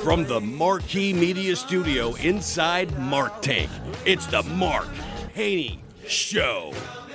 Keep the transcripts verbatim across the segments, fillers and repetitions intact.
From the Marquee Media Studio inside Mark Tank, it's the Mark Haney Show.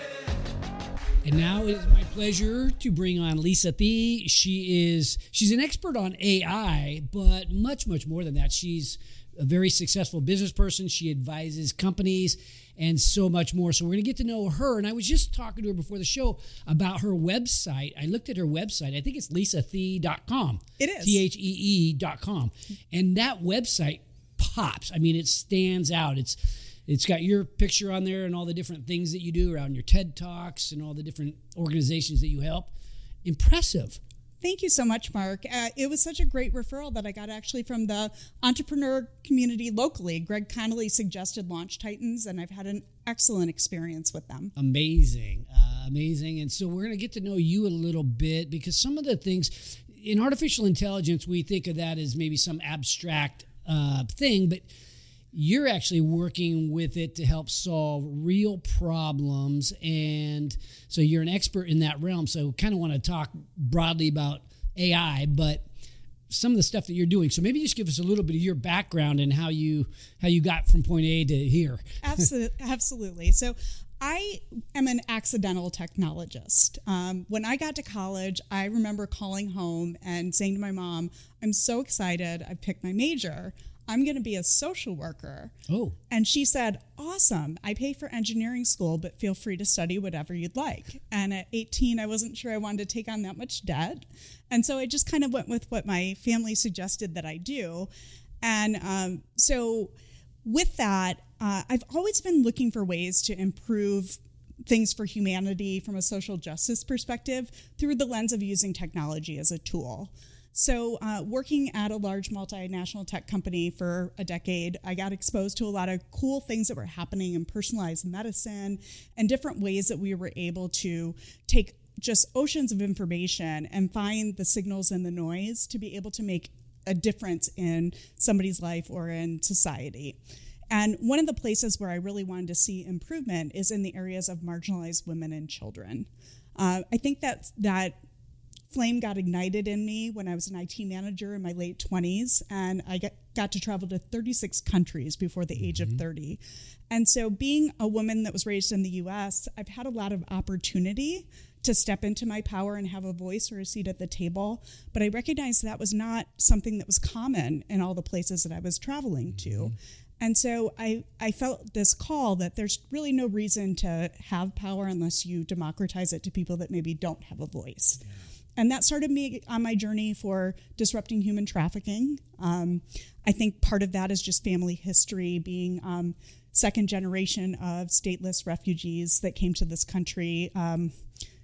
And now it is my pleasure to bring on Lisa Thie. She is she's an expert on A I, but much, much more than that. She's a very successful business person. She advises companies and so much more. So we're going to get to know her. And I was just talking to her before the show about her website. I looked at her website. I think it's lisa thie dot com. It is. T H E E dot com. And that website pops. I mean, it stands out. It's It's got your picture on there and all the different things that you do around your TED Talks and all the different organizations that you help. Impressive. Thank you so much, Mark. Uh, it was such a great referral that I got actually from the entrepreneur community locally. Greg Connolly suggested Launch Titans, and I've had an excellent experience with them. Amazing. Uh, amazing. And so we're going to get to know you a little bit, because some of the things in artificial intelligence, we think of that as maybe some abstract uh, thing, but you're actually working with it to help solve real problems. And so you're an expert in that realm. So kind of want to talk broadly about A I, but some of the stuff that you're doing. So maybe just give us a little bit of your background and how you how you got from point A to here. Absolutely. Absolutely. So I am an accidental technologist. Um, when I got to college, I remember calling home and saying to my mom, I'm so excited. I picked my major. I'm going to be a social worker. Oh. And she said, awesome. I pay for engineering school, but feel free to study whatever you'd like. And at eighteen, I wasn't sure I wanted to take on that much debt. And so I just kind of went with what my family suggested that I do. And um, so with that, uh, I've always been looking for ways to improve things for humanity from a social justice perspective through the lens of using technology as a tool. So uh, working at a large multinational tech company for a decade, I got exposed to a lot of cool things that were happening in personalized medicine and different ways that we were able to take just oceans of information and find the signals and the noise to be able to make a difference in somebody's life or in society. And one of the places where I really wanted to see improvement is in the areas of marginalized women and children. Uh, I think that that flame got ignited in me when I was an I T manager in my late twenties, and I got, got to travel to thirty-six countries before the age mm-hmm. of thirty. And so being a woman that was raised in the U S, I've had a lot of opportunity to step into my power and have a voice or a seat at the table. But I recognized that was not something that was common in all the places that I was traveling mm-hmm. to. And so I, I felt this call that there's really no reason to have power unless you democratize it to people that maybe don't have a voice. Yeah. And that started me on my journey for disrupting human trafficking. Um, I think part of that is just family history, being um, second generation of stateless refugees that came to this country um,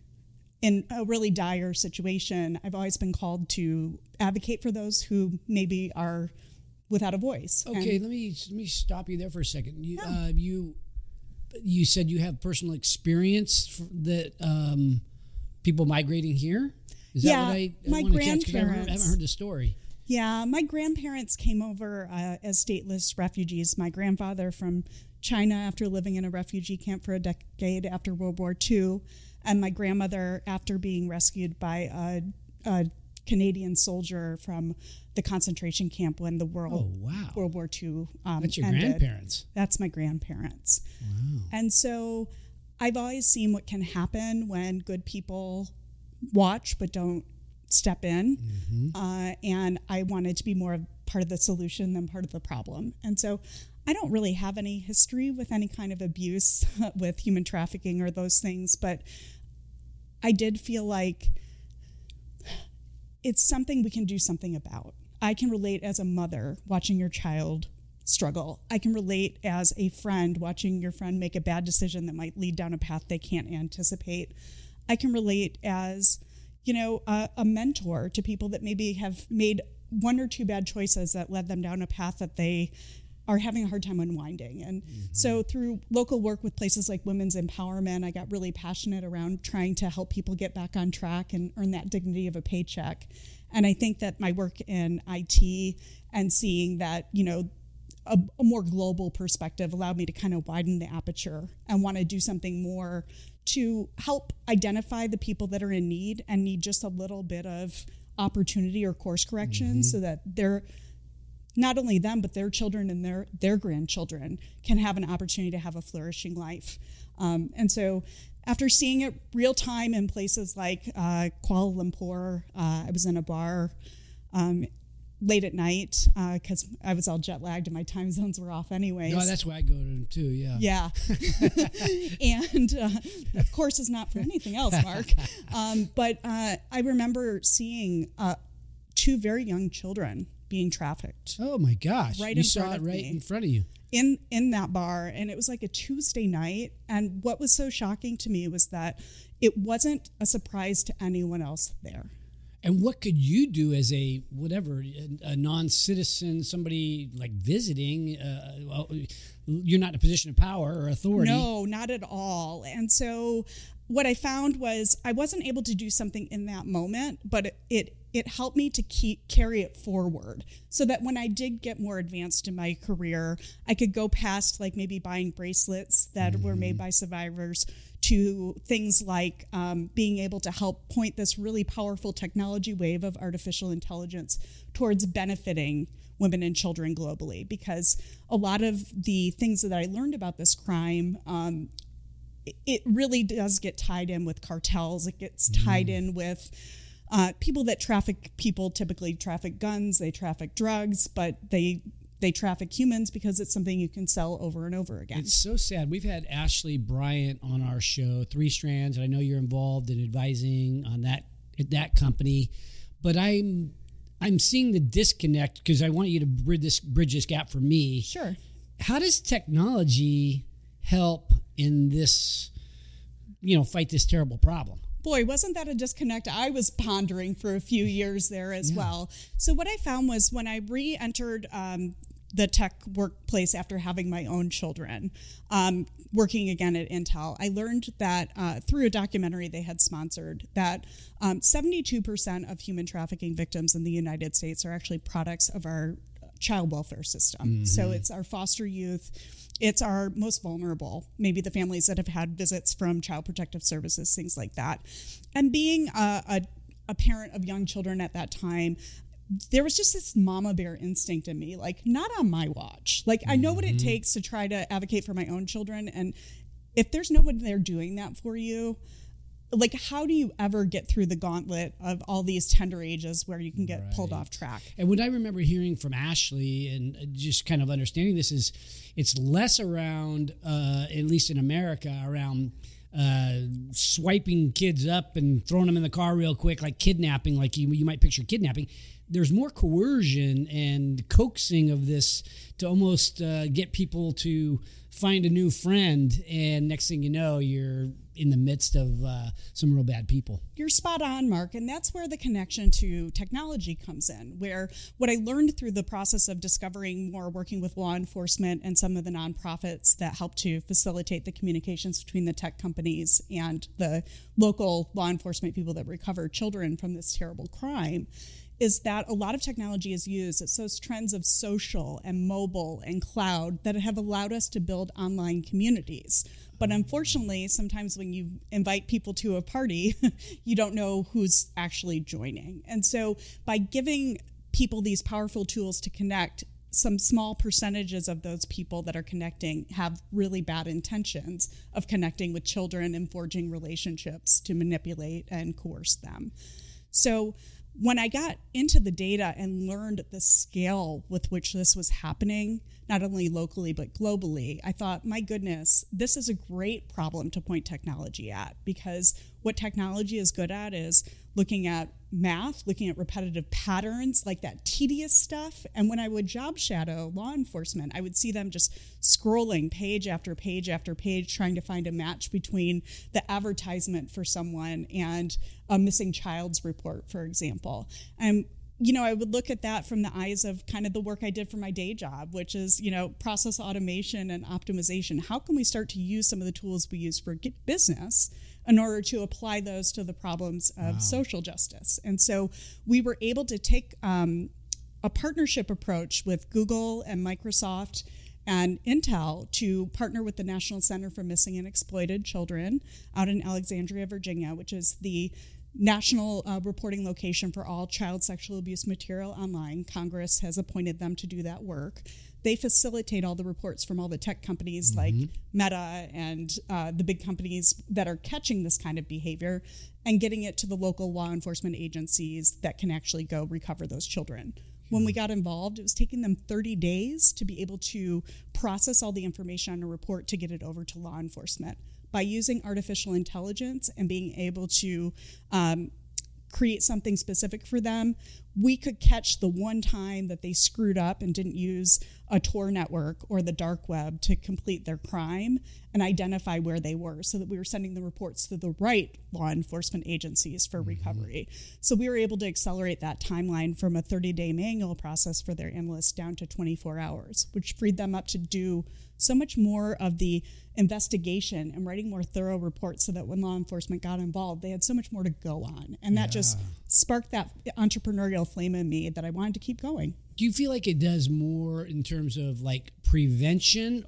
in a really dire situation. I've always been called to advocate for those who maybe are without a voice. Okay, and, let me let me stop you there for a second. You yeah. uh, you you said you have personal experience that um, people migrating here. Is that yeah, what I, I my want to grandparents. catch? 'Cause I haven't, I haven't heard the story. Yeah, my grandparents came over uh, as stateless refugees. My grandfather from China after living in a refugee camp for a decade after World War Two, and my grandmother after being rescued by a, a Canadian soldier from the concentration camp when the world oh, wow. World War Two um, That's your ended. grandparents. That's my grandparents. Wow. And so I've always seen what can happen when good people watch but don't step in. Mm-hmm. Uh, and I wanted to be more of part of the solution than part of the problem. And so I don't really have any history with any kind of abuse with human trafficking or those things, but I did feel like it's something we can do something about. I can relate as a mother watching your child struggle. I can relate as a friend watching your friend make a bad decision that might lead down a path they can't anticipate. I can relate as, you know, a, a mentor to people that maybe have made one or two bad choices that led them down a path that they are having a hard time unwinding. And mm-hmm. so through local work with places like Women's Empowerment, I got really passionate around trying to help people get back on track and earn that dignity of a paycheck. And I think that my work in I T and seeing that, you know, a, a more global perspective allowed me to kind of widen the aperture and want to do something more to help identify the people that are in need and need just a little bit of opportunity or course correction mm-hmm. so that they're not only them, but their children and their, their grandchildren can have an opportunity to have a flourishing life. Um, and so after seeing it real time in places like uh, Kuala Lumpur, uh, I was in a bar um, late at night because uh, I was all jet lagged and my time zones were off anyways. No, that's why I go to them too, yeah. Yeah. And uh, of course, it's not for anything else, Mark. Um, but uh, I remember seeing uh, two very young children being trafficked. Oh my gosh. Right you in saw front it of right me. in front of you. In in that bar, and it was like a Tuesday night. And what was so shocking to me was that it wasn't a surprise to anyone else there. And what could you do as a whatever a, a non-citizen, somebody like visiting? Uh, well, you're not in a position of power or authority. No, not at all. And so what I found was I wasn't able to do something in that moment, but it it, it helped me to keep carry it forward so that when I did get more advanced in my career, I could go past like maybe buying bracelets that mm-hmm. were made by survivors to things like um, being able to help point this really powerful technology wave of artificial intelligence towards benefiting women and children globally. Because a lot of the things that I learned about this crime, um, it really does get tied in with cartels. It gets tied mm. in with uh, people that traffic people, typically traffic guns, they traffic drugs, but they they traffic humans because it's something you can sell over and over again. It's so sad. We've had Ashley Bryant on our show, Three Strands, and I know you're involved in advising on that at that company, but I'm I'm seeing the disconnect because I want you to bridge this bridge this gap for me. Sure. How does technology help in this, you know, fight this terrible problem? Boy, wasn't that a disconnect I was pondering for a few years there as yeah. well. So what I found was when I re-entered um, the tech workplace after having my own children, um, working again at Intel, I learned that uh, through a documentary they had sponsored that um, seventy-two percent of human trafficking victims in the United States are actually products of our child welfare system. Mm-hmm. So it's our foster youth. It's our most vulnerable, maybe the families that have had visits from Child Protective Services, things like that. And being a, a, a parent of young children at that time, there was just this mama bear instinct in me, like, not on my watch. Like, I know what it takes to try to advocate for my own children. And if there's no one there doing that for you, like, how do you ever get through the gauntlet of all these tender ages where you can get right. pulled off track? And what I remember hearing from Ashley and just kind of understanding this is it's less around, uh, at least in America, around uh, swiping kids up and throwing them in the car real quick, like kidnapping, like you, you might picture kidnapping. There's more coercion and coaxing of this to almost uh, get people to find a new friend. And next thing you know, you're in the midst of uh, some real bad people. You're spot on, Mark. And that's where the connection to technology comes in, where what I learned through the process of discovering more, working with law enforcement and some of the nonprofits that help to facilitate the communications between the tech companies and the local law enforcement people that recover children from this terrible crime, is that a lot of technology is used. It's those trends of social and mobile and cloud that have allowed us to build online communities. But unfortunately, sometimes when you invite people to a party, you don't know who's actually joining. And so by giving people these powerful tools to connect, some small percentages of those people that are connecting have really bad intentions of connecting with children and forging relationships to manipulate and coerce them. So when I got into the data and learned the scale with which this was happening, not only locally but globally, I thought, my goodness, this is a great problem to point technology at, because what technology is good at is looking at math, looking at repetitive patterns, like that tedious stuff. And when I would job shadow law enforcement, I would see them just scrolling page after page after page, trying to find a match between the advertisement for someone and a missing child's report, for example. And you know, I would look at that from the eyes of kind of the work I did for my day job, which is, you know, process automation and optimization. How can we start to use some of the tools we use for business in order to apply those to the problems of wow. social justice? And so we were able to take um, a partnership approach with Google and Microsoft and Intel to partner with the National Center for Missing and Exploited Children out in Alexandria, Virginia, which is the national uh, reporting location for all child sexual abuse material online. Congress has appointed them to do that work. They facilitate all the reports from all the tech companies mm-hmm. like Meta and uh, the big companies that are catching this kind of behavior and getting it to the local law enforcement agencies that can actually go recover those children. When we got involved, it was taking them thirty days to be able to process all the information on a report to get it over to law enforcement. By using artificial intelligence and being able to um, create something specific for them, we could catch the one time that they screwed up and didn't use a Tor network or the dark web to complete their crime and identify where they were so that we were sending the reports to the right law enforcement agencies for mm-hmm. recovery. So we were able to accelerate that timeline from a thirty-day manual process for their analysts down to twenty-four hours, which freed them up to do so much more of the investigation and writing more thorough reports so that when law enforcement got involved, they had so much more to go on. And that yeah. just sparked that entrepreneurial flame in me that I wanted to keep going. Do you feel like it does more in terms of like prevention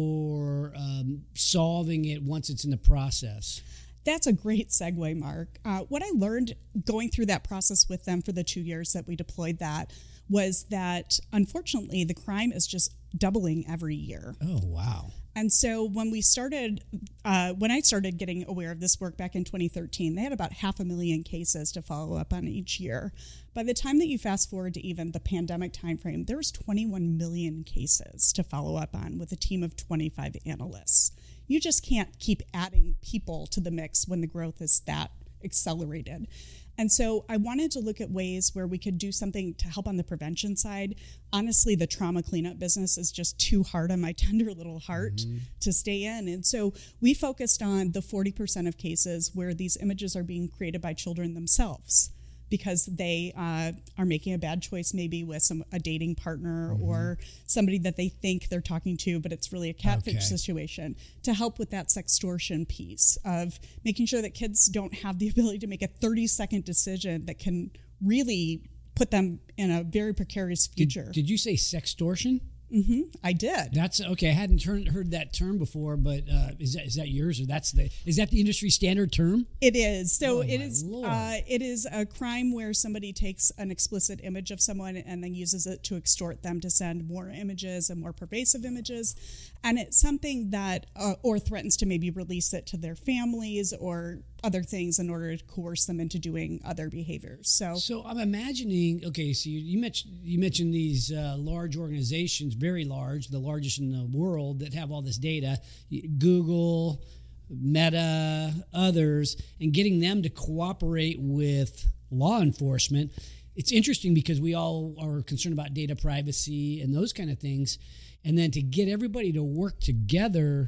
or um, solving it once it's in the process? That's a great segue, Mark. Uh, what I learned going through that process with them for the two years that we deployed that was that, unfortunately, the crime is just doubling every year. Oh, wow. And so when we started, uh, when I started getting aware of this work back in twenty thirteen, they had about half a million cases to follow up on each year. By the time that you fast forward to even the pandemic timeframe, there was twenty-one million cases to follow up on with a team of twenty-five analysts. You just can't keep adding people to the mix when the growth is that accelerated. And so I wanted to look at ways where we could do something to help on the prevention side. Honestly, the trauma cleanup business is just too hard on my tender little heart mm-hmm. to stay in. And so we focused on the forty percent of cases where these images are being created by children themselves because they uh, are making a bad choice maybe with some a dating partner mm-hmm. or somebody that they think they're talking to, but it's really a catfish okay. situation, to help with that sextortion piece of making sure that kids don't have the ability to make a thirty-second decision that can really put them in a very precarious future. Did, did you say sextortion? Mm-hmm, I did. That's okay. I hadn't turned, heard that term before, but uh, is that is that yours or that's the is that the industry standard term? It is. So oh, it is. Uh, it is a crime where somebody takes an explicit image of someone and then uses it to extort them to send more images and more pervasive images, and it's something that uh, or threatens to maybe release it to their families or other things in order to coerce them into doing other behaviors. So, so I'm imagining. Okay, so you, you mentioned you mentioned these uh, large organizations, very large, the largest in the world, that have all this data. Google, Meta, others, and getting them to cooperate with law enforcement. It's interesting because we all are concerned about data privacy and those kind of things, and then to get everybody to work together.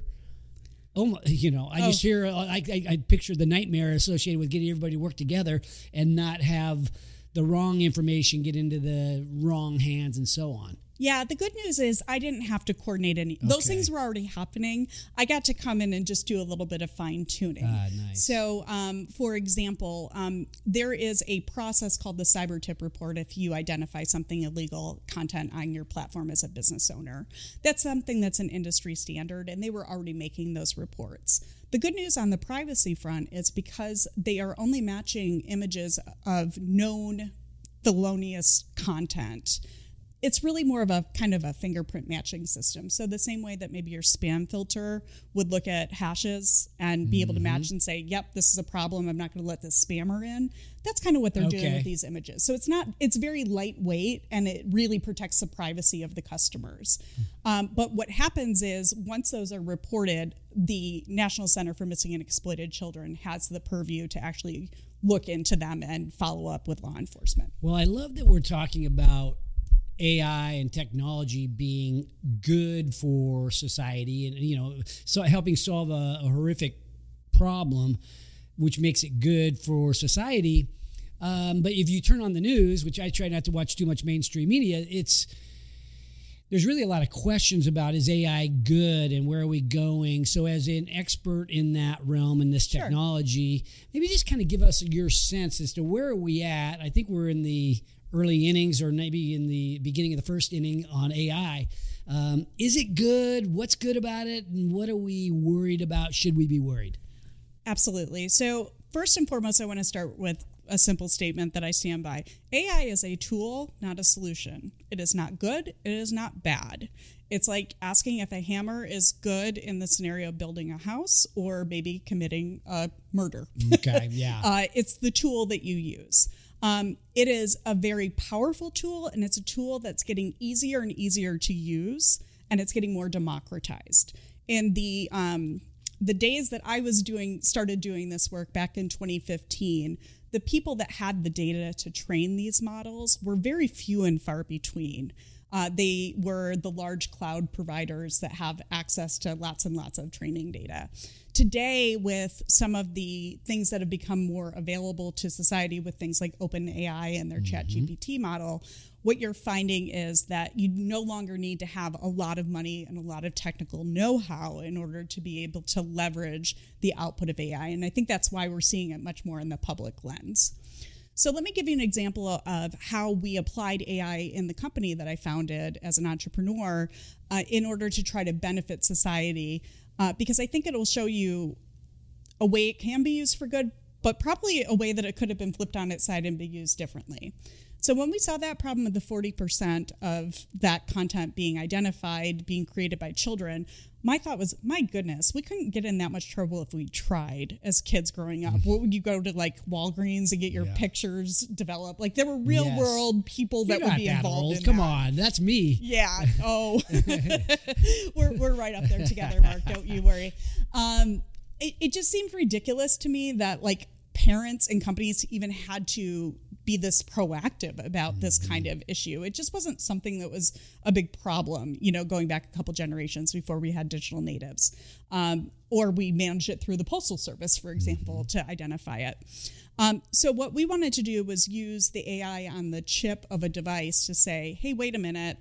Oh, you know, I oh. just hear, I, I, I picture the nightmare associated with getting everybody to work together and not have the wrong information get into the wrong hands and so on. Yeah, the good news is I didn't have to coordinate any. Okay. Those things were already happening. I got to come in and just do a little bit of fine tuning. Ah, nice. So, um, for example, um, there is a process called the Cyber Tip Report if you identify something illegal content on your platform as a business owner. That's something that's an industry standard, and they were already making those reports. The good news on the privacy front is because they are only matching images of known felonious content, it's really more of a kind of a fingerprint matching system. So the same way that maybe your spam filter would look at hashes and be mm-hmm. able to match and say, yep, this is a problem. I'm not going to let this spammer in. That's kind of what they're okay. doing with these images. So it's not, it's very lightweight and it really protects the privacy of the customers. Um, but what happens is once those are reported, the National Center for Missing and Exploited Children has the purview to actually look into them and follow up with law enforcement. Well, I love that we're talking about A I and technology being good for society and, you know, so helping solve a, a horrific problem, which makes it good for society. Um, but if you turn on the news, which I try not to watch too much mainstream media, it's there's really a lot of questions about, is A I good and where are we going? So as an expert in that realm and this technology, sure. maybe just kind of give us your sense as to where are we at. I think we're in the early innings or maybe in the beginning of the first inning on A I. Um, is it good? What's good about it? And what are we worried about? Should we be worried? Absolutely. So first and foremost, I want to start with a simple statement that I stand by. A I is a tool, not a solution. It is not good. It is not bad. It's like asking if a hammer is good in the scenario of building a house or maybe committing a murder. Okay, yeah. uh, it's the tool that you use. Um, it is a very powerful tool, and it's a tool that's getting easier and easier to use, and it's getting more democratized. In the um, the days that I was doing, started doing this work back in twenty fifteen, the people that had the data to train these models were very few and far between. Uh, they were the large cloud providers that have access to lots and lots of training data. Today, with some of the things that have become more available to society with things like OpenAI and their mm-hmm. ChatGPT model, what you're finding is that you no longer need to have a lot of money and a lot of technical know-how in order to be able to leverage the output of A I. And I think that's why we're seeing it much more in the public lens. So let me give you an example of how we applied A I in the company that I founded as an entrepreneur uh, in order to try to benefit society, uh, because I think it'll show you a way it can be used for good, but probably a way that it could have been flipped on its side and be used differently. So when we saw that problem of the forty percent of that content being identified, being created by children, my thought was, my goodness, we couldn't get in that much trouble if we tried as kids growing up. What would you go to like Walgreens and get your yeah. pictures developed? Like there were real yes. world people that You're would be that involved old. in Come that. on, that's me. Yeah. Oh, we're we're right up there together, Mark. Don't you worry. Um, it, it just seemed ridiculous to me that like parents and companies even had to be this proactive about this kind of issue. It just wasn't something that was a big problem, you know, going back a couple generations before we had digital natives. Um, or we managed it through the Postal Service, for example, mm-hmm. to identify it. Um, so what we wanted to do was use the A I on the chip of a device to say, hey, wait a minute,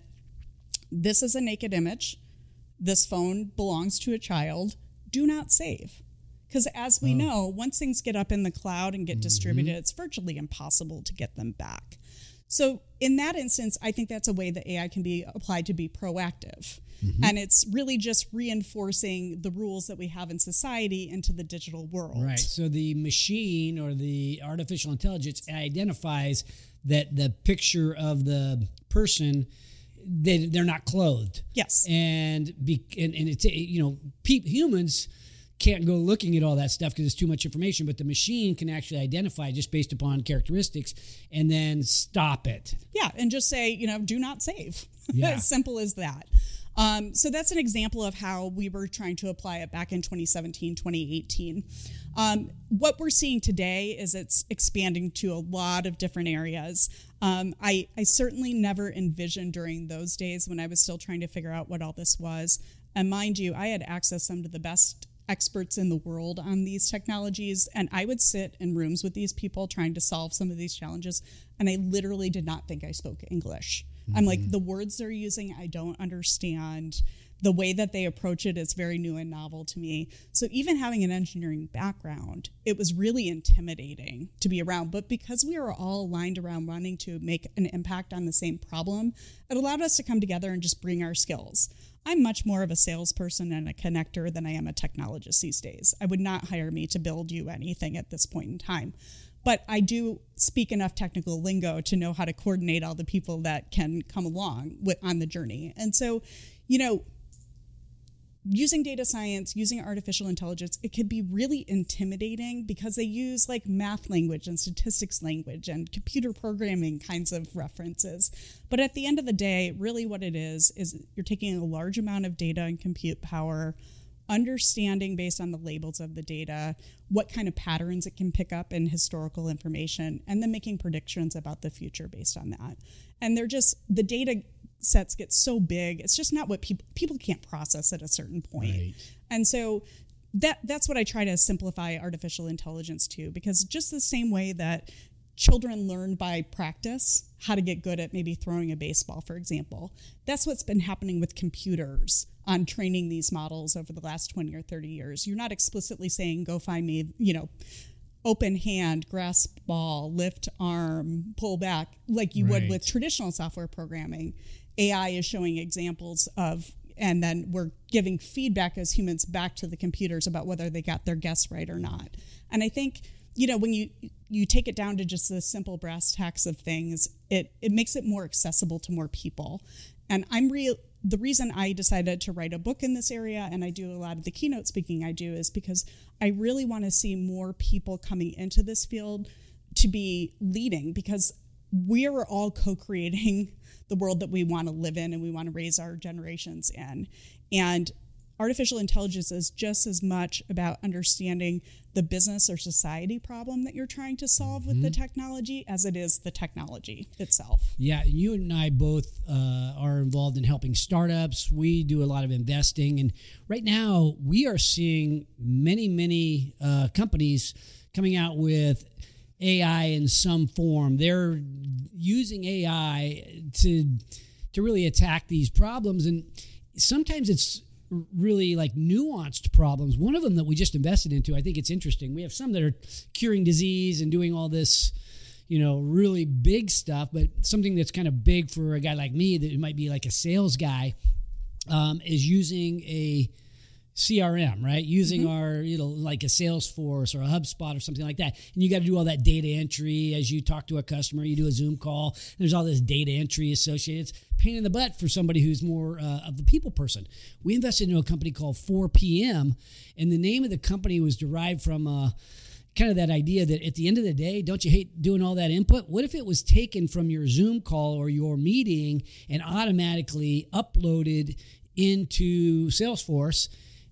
this is a naked image. This phone belongs to a child. Do not save. Because as we oh. know, once things get up in the cloud and get mm-hmm. distributed, it's virtually impossible to get them back. So in that instance, I think that's a way that A I can be applied to be proactive. Mm-hmm. And it's really just reinforcing the rules that we have in society into the digital world. Right. So the machine or the artificial intelligence identifies that the picture of the person, they, they're not clothed. Yes. And, be, and, and it's, you know, pe- humans can't go looking at all that stuff because it's too much information, but the machine can actually identify just based upon characteristics and then stop it. Yeah, and just say, you know, do not save. Yeah. As simple as that. Um, so that's an example of how we were trying to apply it back in twenty seventeen, twenty eighteen. Um, what we're seeing today is it's expanding to a lot of different areas. Um, I, I certainly never envisioned during those days when I was still trying to figure out what all this was. And mind you, I had access some to the best experts in the world on these technologies, and I would sit in rooms with these people trying to solve some of these challenges, and I literally did not think I spoke English. Mm-hmm. I'm like, the words they're using, I don't understand. The way that they approach it is very new and novel to me. So even having an engineering background, it was really intimidating to be around. But because we were all aligned around wanting to make an impact on the same problem, it allowed us to come together and just bring our skills. I'm much more of a salesperson and a connector than I am a technologist these days. I would not hire me to build you anything at this point in time. But I do speak enough technical lingo to know how to coordinate all the people that can come along with, on the journey. And so, you know, using data science, using artificial intelligence, it can be really intimidating because they use like math language and statistics language and computer programming kinds of references. But at the end of the day, really what it is, is you're taking a large amount of data and compute power, understanding based on the labels of the data, what kind of patterns it can pick up in historical information, and then making predictions about the future based on that. And they're just, the data sets get so big, it's just not what people people can't process at a certain point. Right. And so that that's what I try to simplify artificial intelligence to, because just the same way that children learn by practice how to get good at maybe throwing a baseball, for example, that's what's been happening with computers on training these models over the last twenty or thirty years. You're not explicitly saying, go find me, you know, open hand, grasp ball, lift arm, pull back, like you right. would with traditional software programming. A I is showing examples of, and then we're giving feedback as humans back to the computers about whether they got their guess right or not. And I think you know, when you you take it down to just the simple brass tacks of things, it it makes it more accessible to more people. And I'm real. The reason I decided to write a book in this area, and I do a lot of the keynote speaking I do, is because I really want to see more people coming into this field to be leading, because we are all co-creating the world that we want to live in and we want to raise our generations in. And artificial intelligence is just as much about understanding the business or society problem that you're trying to solve mm-hmm. with the technology as it is the technology itself. Yeah, you and I both uh, are involved in helping startups. We do a lot of investing. And right now, we are seeing many, many uh, companies coming out with A I in some form. They're using A I to to really attack these problems. And sometimes it's really like nuanced problems. One of them that we just invested into, I think it's interesting. We have some that are curing disease and doing all this, you know, really big stuff, but something that's kind of big for a guy like me that might be like a sales guy um, is using a C R M, right? Using mm-hmm. our, you know, like a Salesforce or a HubSpot or something like that. And you got to do all that data entry as you talk to a customer, you do a Zoom call. There's all this data entry associated. It's a pain in the butt for somebody who's more uh, of the people person. We invested into a company called four P M, and the name of the company was derived from uh, kind of that idea that at the end of the day, don't you hate doing all that input? What if it was taken from your Zoom call or your meeting and automatically uploaded into Salesforce?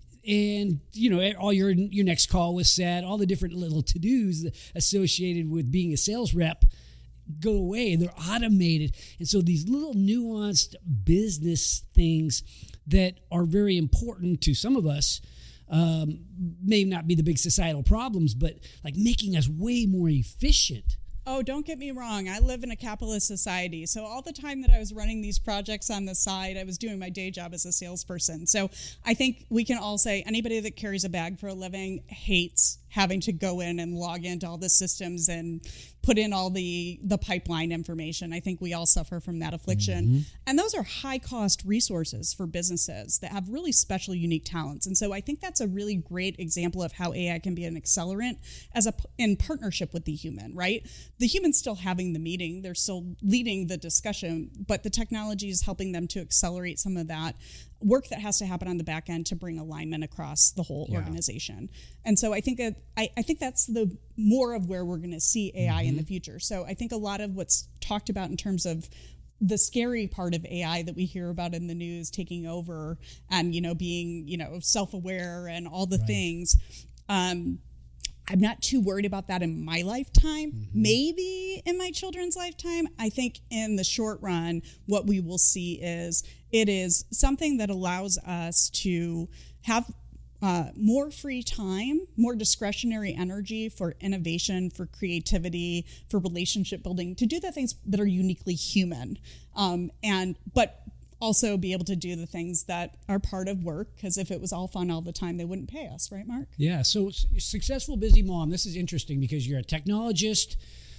And, you know, all your your next call was set, all the different little to-dos associated with being a sales rep go away. They're automated. And so these little nuanced business things that are very important to some of us um, may not be the big societal problems, but like making us way more efficient. Oh, don't get me wrong. I live in a capitalist society. So all the time that I was running these projects on the side, I was doing my day job as a salesperson. So I think we can all say anybody that carries a bag for a living hates having to go in and log into all the systems and put in all the, the pipeline information. I think we all suffer from that affliction. Mm-hmm. And those are high cost resources for businesses that have really special, unique talents. And so I think that's a really great example of how A I can be an accelerant as a, in partnership with the human, right? The human's still having the meeting. They're still leading the discussion, but the technology is helping them to accelerate some of that work that has to happen on the back end to bring alignment across the whole yeah. organization. And so I think that I, I think that's the more of where we're going to see A I mm-hmm. in the future. So I think a lot of what's talked about in terms of the scary part of A I that we hear about in the news taking over and, you know, being, you know, self-aware and all the right. things, um, I'm not too worried about that in my lifetime. Mm-hmm. Maybe in my children's lifetime. I think in the short run, what we will see is it is something that allows us to have uh, more free time, more discretionary energy for innovation, for creativity, for relationship building, to do the things that are uniquely human. Um, and but also be able to do the things that are part of work, because if it was all fun all the time, they wouldn't pay us, right, Mark? Yeah, so successful busy mom, this is interesting because you're a technologist,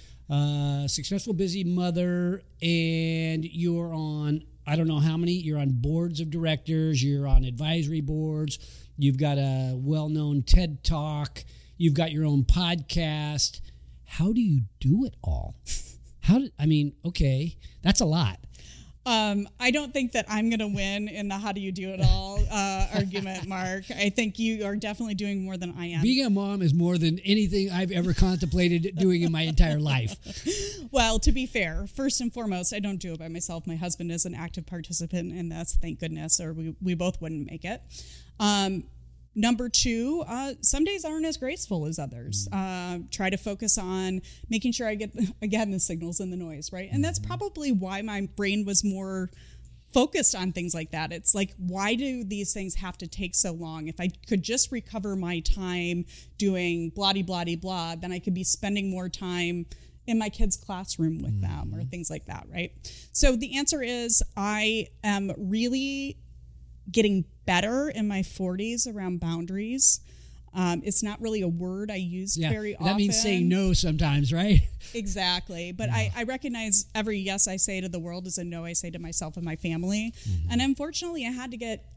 uh, successful busy mother, and you're on, I don't know how many, you're on boards of directors, you're on advisory boards, you've got a well-known TED Talk, you've got your own podcast. How do you do it all? How do, I mean, okay, that's a lot. Um, I don't think that I'm going to win in the how do you do it all uh, argument, Mark. I think you are definitely doing more than I am. Being a mom is more than anything I've ever contemplated doing in my entire life. Well, to be fair, first and foremost, I don't do it by myself. My husband is an active participant in this, thank goodness, or we, we both wouldn't make it. Um, Number two, uh, some days aren't as graceful as others. Uh, try to focus on making sure I get, again, the signals and the noise, right? And that's probably why my brain was more focused on things like that. It's like, why do these things have to take so long? If I could just recover my time doing blah, blah, blah, blah, then I could be spending more time in my kids' classroom with them or things like that, right? So the answer is I am really getting better in my forties around boundaries. Um, it's not really a word I use yeah, very often. That means saying no sometimes, right? Exactly. But yeah. I, I recognize every yes I say to the world is a no I say to myself and my family. Mm-hmm. And unfortunately, I had to get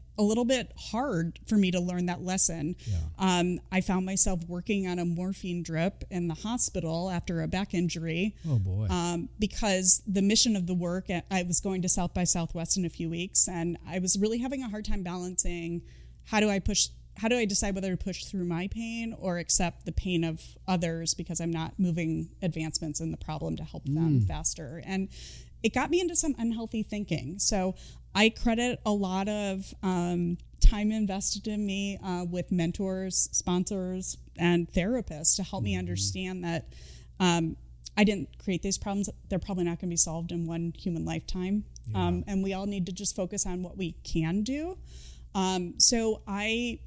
a little bit hard for me to learn that lesson. Yeah. Um, I found myself working on a morphine drip in the hospital after a back injury. Oh boy. Um, because the mission of the work, I was going to South by Southwest in a few weeks, and I was really having a hard time balancing how do I push, how do I decide whether to push through my pain or accept the pain of others because I'm not moving advancements in the problem to help them mm. faster. And it got me into some unhealthy thinking. So I credit a lot of um, time invested in me uh, with mentors, sponsors, and therapists to help mm-hmm. me understand that um, I didn't create these problems. They're probably not going to be solved in one human lifetime. Yeah. Um, and we all need to just focus on what we can do. Um, so I,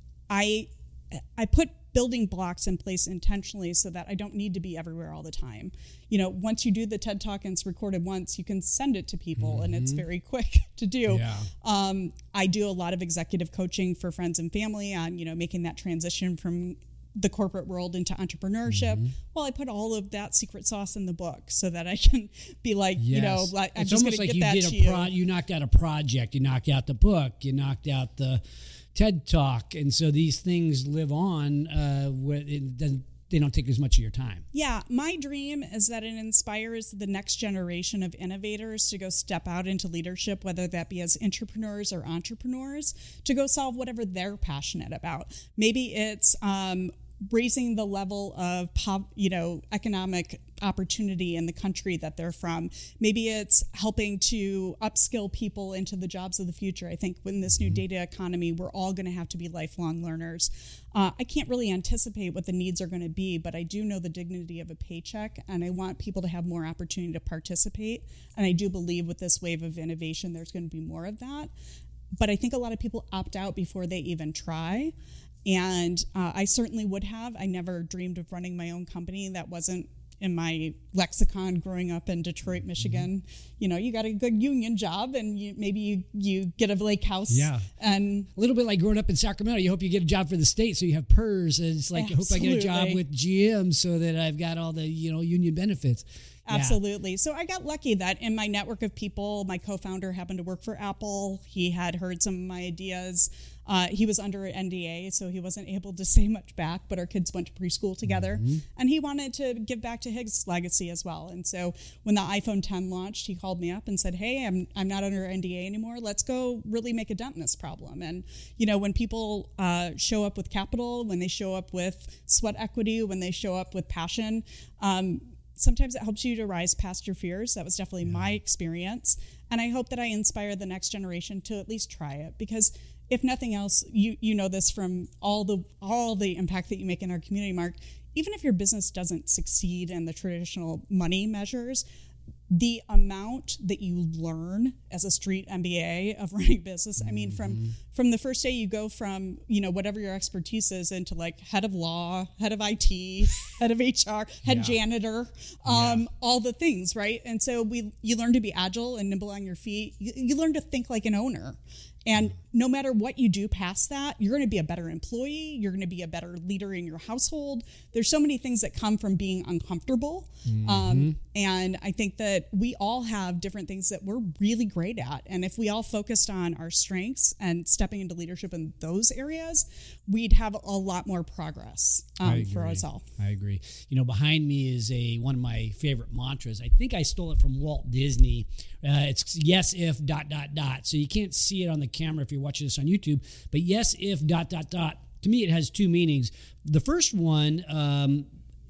I, I put building blocks in place intentionally so that I don't need to be everywhere all the time. You know, once you do the TED Talk and it's recorded once, you can send it to people mm-hmm. and it's very quick to do. Yeah. Um, I do a lot of executive coaching for friends and family on, you know, making that transition from the corporate world into entrepreneurship. Mm-hmm. Well, I put all of that secret sauce in the book so that I can be like, yes. you know, like, I'm it's just going like to get you that did to a you. pro- you knocked out a project, you knocked out the book, you knocked out the TED Talk, and so these things live on uh, where it doesn't, they don't take as much of your time. Yeah, my dream is that it inspires the next generation of innovators to go step out into leadership, whether that be as entrepreneurs or entrepreneurs, to go solve whatever they're passionate about. Maybe it's um, raising the level of pop, you know, economic opportunity in the country that they're from. Maybe it's helping to upskill people into the jobs of the future. I think in this new mm-hmm. data economy, we're all going to have to be lifelong learners. Uh, I can't really anticipate what the needs are going to be, but I do know the dignity of a paycheck, and I want people to have more opportunity to participate. And I do believe with this wave of innovation, there's going to be more of that. But I think a lot of people opt out before they even try. And uh, I certainly would have. I never dreamed of running my own company. That wasn't in my lexicon growing up in Detroit, Michigan. Mm-hmm. You know, you got a good union job and you, maybe you, you get a lake house. Yeah. And a little bit like growing up in Sacramento, you hope you get a job for the state so you have P E R S. And it's like, absolutely. I hope I get a job with G M so that I've got all the, you know, union benefits. Absolutely. Yeah. So I got lucky that in my network of people, my co-founder happened to work for Apple. He had heard some of my ideas. Uh, he was under an N D A, so he wasn't able to say much back, but our kids went to preschool together. Mm-hmm. And he wanted to give back to his legacy as well. And so when the iPhone ten launched, he called me up and said, hey, I'm I'm not under N D A anymore. Let's go really make a dent in this problem. And, you know, when people uh, show up with capital, when they show up with sweat equity, when they show up with passion, um, sometimes it helps you to rise past your fears. That was definitely yeah. my experience. And I hope that I inspire the next generation to at least try it, because if nothing else, you you know this from all the all the impact that you make in our community, Mark, even if your business doesn't succeed in the traditional money measures, the amount that you learn as a street M B A of running business, I mean, from mm-hmm. from the first day you go from, you know, whatever your expertise is into like head of law, head of I T, head of H R, head yeah. janitor, um, yeah. all the things, right? And so we you learn to be agile and nimble on your feet. You, you learn to think like an owner. And no matter what you do past that, you're going to be a better employee. You're going to be a better leader in your household. There's so many things that come from being uncomfortable. Mm-hmm. Um, and I think that we all have different things that we're really great at. And if we all focused on our strengths and stepping into leadership in those areas, we'd have a lot more progress um, for us all. I agree. You know, behind me is a one of my favorite mantras. I think I stole it from Walt Disney. Uh, it's yes if dot dot dot. So you can't see it on the camera if you're watching this on YouTube, but yes if dot dot dot. To me, it has two meanings. The first one um,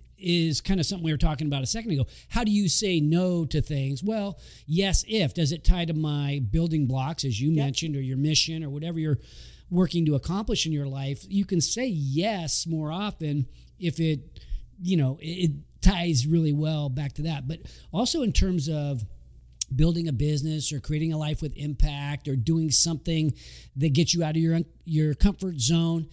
is kind of something we were talking about a second ago. How do you say no to things? Well, yes if. Does it tie to my building blocks, as you yep. mentioned, or your mission, or whatever you're working to accomplish in your life? You can say yes more often if it, you know, it ties really well back to that. But also in terms of building a business or creating a life with impact or doing something that gets you out of your your comfort zone,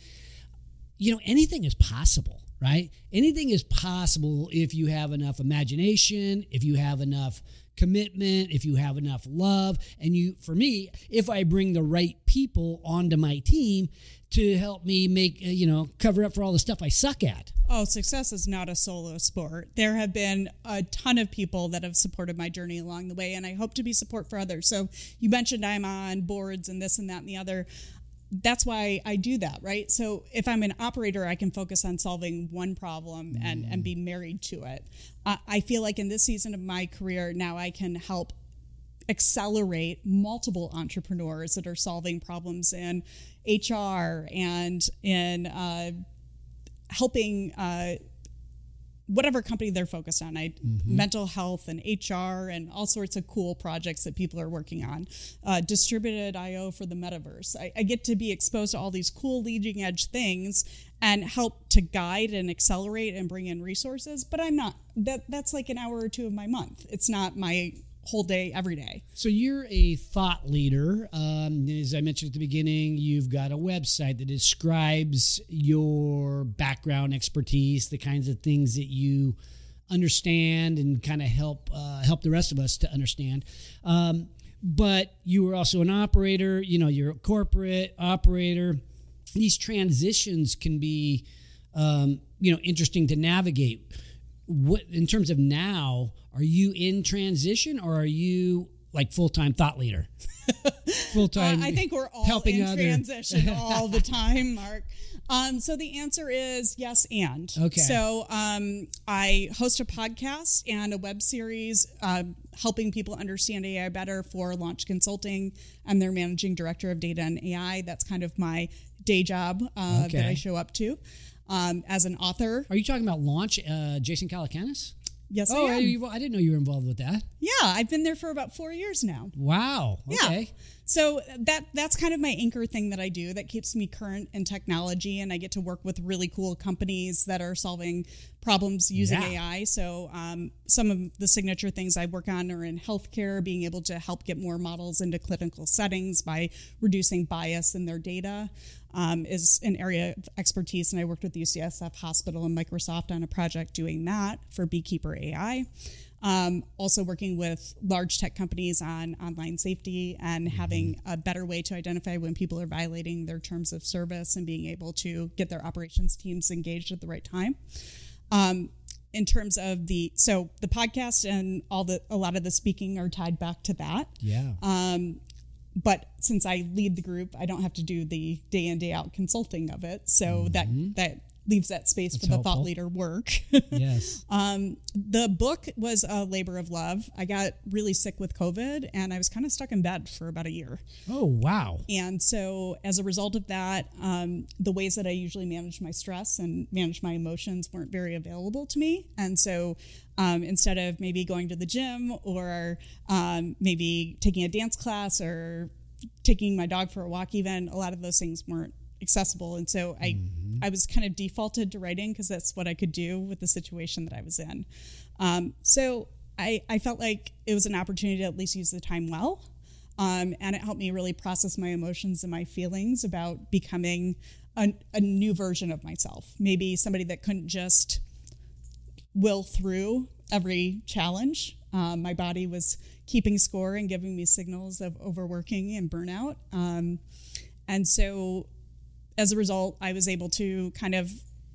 you know, anything is possible, right? Anything is possible if you have enough imagination, if you have enough commitment, if you have enough love. And you, for me, if I bring the right people onto my team to help me make, uh, you know, cover up for all the stuff I suck at. Oh, success is not a solo sport. There have been a ton of people that have supported my journey along the way, and I hope to be support for others. So you mentioned I'm on boards and this and that and the other. That's why I do that, right? So if I'm an operator, I can focus on solving one problem and, and be married to it. Uh, I feel like in this season of my career, now I can help accelerate multiple entrepreneurs that are solving problems in H R and in uh, helping uh, whatever company they're focused on. I mm-hmm. mental health and H R and all sorts of cool projects that people are working on. Uh, distributed I O for the metaverse. I, I get to be exposed to all these cool leading edge things and help to guide and accelerate and bring in resources. But I'm not, that that's like an hour or two of my month. It's not my whole day, every day. So you're a thought leader. Um, as I mentioned at the beginning, you've got a website that describes your background expertise, the kinds of things that you understand and kind of help uh, help the rest of us to understand. Um, but you were also an operator. You know, you're a corporate operator. These transitions can be, um, you know, interesting to navigate. What in terms of now, are you in transition or are you like full-time thought leader? Full-time. Uh, I think we're all helping in other... transition all the time, Mark. Um, so the answer is yes and. Okay. So um, I host a podcast and a web series uh, helping people understand A I better for Launch Consulting. I'm their managing director of data and A I. That's kind of my day job uh, okay. that I show up to. Um, as an author. Are you talking about Launch, uh, Jason Calacanis? Yes, oh, I am. I, I didn't know you were involved with that. Yeah, I've been there for about four years now. Wow. Okay. Yeah. So that that's kind of my anchor thing that I do that keeps me current in technology, and I get to work with really cool companies that are solving problems using yeah. A I. So um, some of the signature things I work on are in healthcare, being able to help get more models into clinical settings by reducing bias in their data. Um, is an area of expertise, and I worked with U C S F Hospital and Microsoft on a project doing that for Beekeeper A I. Um, also working with large tech companies on online safety and having a better way to identify when people are violating their terms of service and being able to get their operations teams engaged at the right time. Um, in terms of the, so the podcast and all the, a lot of the speaking are tied back to that. Yeah. Um, But since I lead the group, I don't have to do the day in, day out consulting of it. So mm-hmm. that that leaves that space That's for the helpful. Thought leader work. Yes. Um, the book was a labor of love. I got really sick with COVID and I was kind of stuck in bed for about a year. Oh, wow. And so as a result of that, um, the ways that I usually manage my stress and manage my emotions weren't very available to me. And so Um, instead of maybe going to the gym or um, maybe taking a dance class or taking my dog for a walk even, a lot of those things weren't accessible. And so I, mm-hmm. I was kind of defaulted to writing because that's what I could do with the situation that I was in. Um, so I, I felt like it was an opportunity to at least use the time well. Um, and it helped me really process my emotions and my feelings about becoming a, a new version of myself. Maybe somebody that couldn't just will through every challenge. Um, my body was keeping score and giving me signals of overworking and burnout. Um, and so as a result, I was able to kind of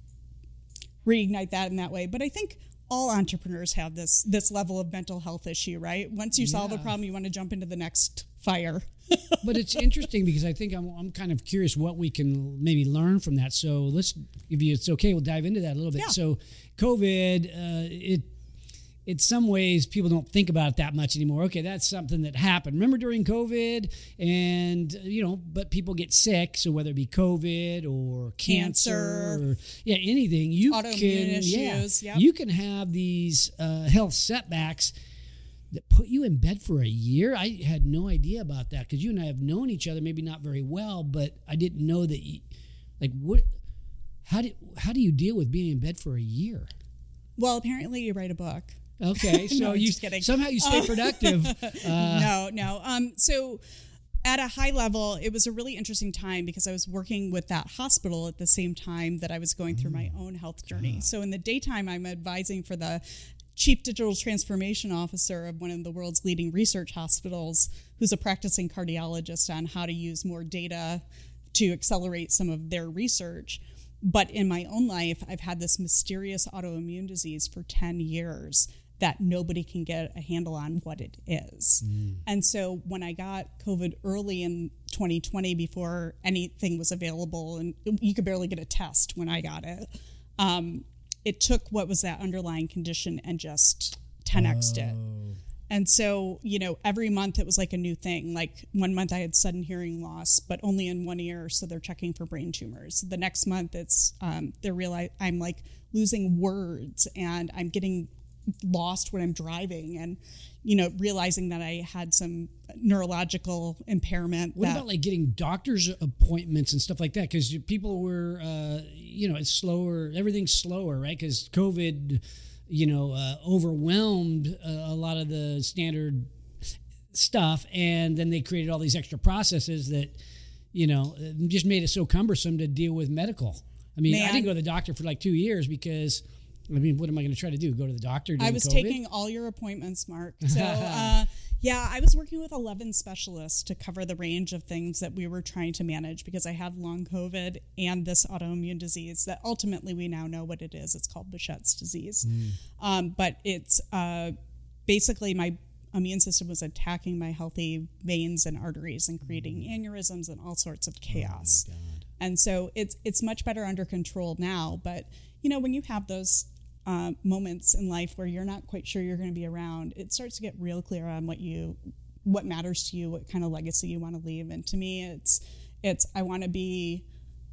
reignite that in that way. But I think all entrepreneurs have this this level of mental health issue, right? Once you yeah. solve a problem, you want to jump into the next fire. But it's interesting because I think I'm, I'm kind of curious what we can maybe learn from that. So let's, if you, it's okay, we'll dive into that a little bit. Yeah. So COVID, uh, it, in some ways, people don't think about it that much anymore. Okay, that's something that happened. Remember during COVID and, you know, but people get sick. So whether it be COVID or cancer, cancer or, yeah, anything, you autoimmune can, issues, yeah, yep. you can have these uh, health setbacks that put you in bed for a year. I had no idea about that because you and I have known each other, maybe not very well, but I didn't know that, you, like, what, how do, how do you deal with being in bed for a year? Well, apparently you write a book. Okay, so no, you just kidding. somehow you stay productive. Uh, no, no. Um, so at a high level, it was a really interesting time because I was working with that hospital at the same time that I was going through my own health journey. So in the daytime, I'm advising for the Chief Digital Transformation Officer of one of the world's leading research hospitals, who's a practicing cardiologist on how to use more data to accelerate some of their research. But in my own life, I've had this mysterious autoimmune disease for ten years that nobody can get a handle on what it is. Mm. And so when I got COVID early in twenty twenty, before anything was available, and you could barely get a test when I got it, um, it took what was that underlying condition and just ten x'd oh. it. And so, you know, every month it was like a new thing. Like one month I had sudden hearing loss, but only in one ear, so they're checking for brain tumors. The next month it's um, they're realize I'm like losing words and I'm getting lost when I'm driving, and you know, realizing that I had some neurological impairment. What that, about like getting doctor's appointments and stuff like that? Because people were, uh, you know, it's slower. Everything's slower, right? Because COVID, you know, uh, overwhelmed uh, a lot of the standard stuff, and then they created all these extra processes that, you know, just made it so cumbersome to deal with medical. I mean, Man. I didn't go to the doctor for like two years because. I mean, what am I going to try to do? Go to the doctor? I was COVID? taking all your appointments, Mark. So, uh, yeah, I was working with eleven specialists to cover the range of things that we were trying to manage because I had long COVID and this autoimmune disease that ultimately we now know what it is. It's called Behçet's disease. Mm. Um, but it's uh, basically my immune system was attacking my healthy veins and arteries and creating mm. aneurysms and all sorts of chaos. Oh, my God. And so it's it's much better under control now. But, you know, when you have those Uh, moments in life where you're not quite sure you're going to be around, it starts to get real clear on what you, what matters to you, what kind of legacy you want to leave. And to me, it's, it's, I want to be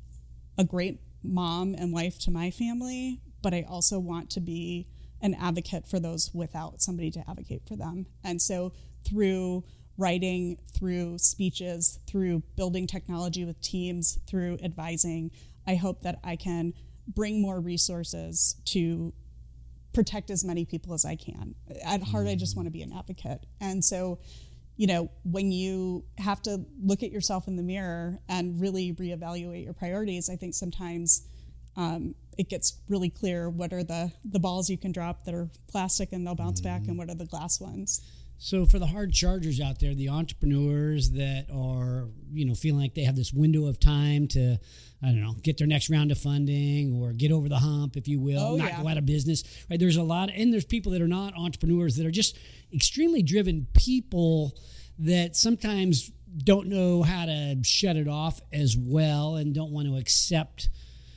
a great mom and wife to my family, but I also want to be an advocate for those without somebody to advocate for them. And so through writing, through speeches, through building technology with teams, through advising, I hope that I can bring more resources to protect as many people as I can. At heart, I just want to be an advocate. And so, you know, when you have to look at yourself in the mirror and really reevaluate your priorities, I think sometimes um, it gets really clear what are the, the balls you can drop that are plastic and they'll bounce mm-hmm. back, and what are the glass ones. So for the hard chargers out there, the entrepreneurs that are, you know, feeling like they have this window of time to, I don't know, get their next round of funding or get over the hump, if you will, oh, not yeah. go out of business, right? There's a lot, and there's people that are not entrepreneurs that are just extremely driven people that sometimes don't know how to shut it off as well and don't want to accept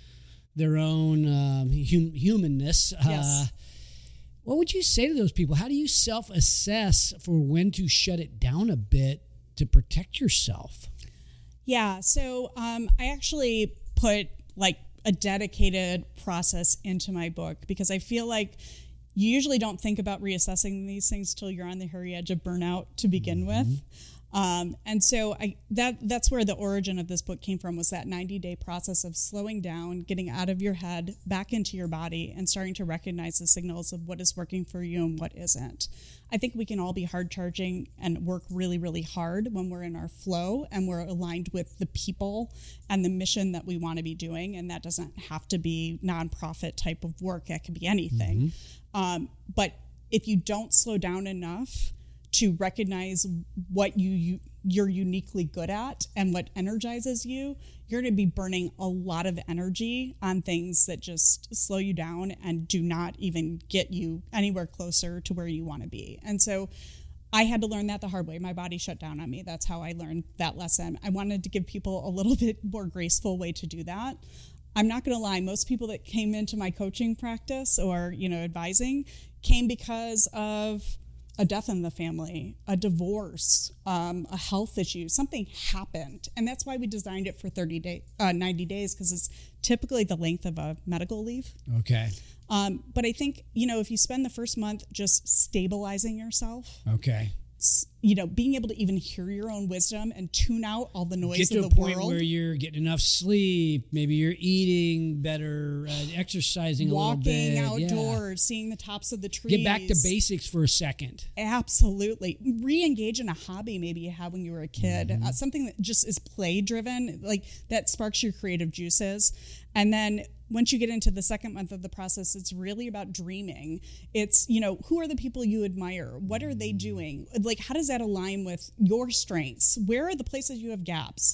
their own um, hum- humanness. Yes. Uh, What would you say to those people? How do you self-assess for when to shut it down a bit to protect yourself? Yeah, so um, I actually put like a dedicated process into my book because I feel like you usually don't think about reassessing these things till you're on the hairy edge of burnout to begin mm-hmm. with. Um, and so I that that's where the origin of this book came from, was that ninety-day process of slowing down, getting out of your head, back into your body, and starting to recognize the signals of what is working for you and what isn't. I think we can all be hard charging and work really, really hard when we're in our flow and we're aligned with the people and the mission that we want to be doing. And that doesn't have to be nonprofit type of work. That could be anything. Mm-hmm. Um, but if you don't slow down enough to recognize what you, you you're uniquely good at and what energizes you, you're going to be burning a lot of energy on things that just slow you down and do not even get you anywhere closer to where you want to be. And so I had to learn that the hard way. My body shut down on me. That's how I learned that lesson. I wanted to give people a little bit more graceful way to do that. I'm not going to lie. Most people that came into my coaching practice or, you know, advising came because of a death in the family, a divorce, um, a health issue, something happened. And that's why we designed it for thirty days, uh, ninety days, because it's typically the length of a medical leave. Okay. Um, but I think, you know, if you spend the first month just stabilizing yourself. Okay. You know, being able to even hear your own wisdom and tune out all the noise Get to of a the point world. where you're getting enough sleep. Maybe you're eating better, uh, exercising a little bit. Walking outdoors, yeah. seeing the tops of the trees. Get back to basics for a second. Absolutely. Re-engage in a hobby maybe you had when you were a kid. Mm-hmm. Uh, something that just is play-driven, like that sparks your creative juices. And then once you get into the second month of the process, it's really about dreaming. It's, you know, who are the people you admire? What are they doing? Like, how does that align with your strengths? Where are the places you have gaps?